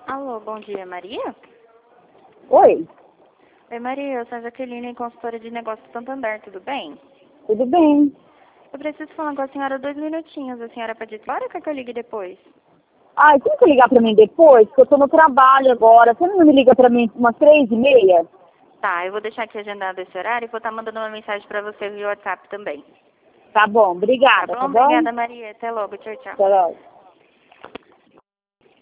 Alô, bom dia, Maria? Oi, Oi, Maria, eu sou a Jaqueline, consultora de negócios do Santander, tudo bem? tudo bem? Eu preciso falar com a senhora 2 minutinhos, a senhora pode ir embora ou quer que eu ligue depois? Ai, tem que ligar pra mim depois, porque eu tô no trabalho agora. Você não me liga pra mim umas 3h30? Tá, eu vou deixar aqui agendado esse horário e vou estar mandando uma mensagem pra você via WhatsApp também. Tá bom, Tá obrigada, bom? tá bom? Obrigada, Maria. Até logo. Tchau, tchau. Até logo.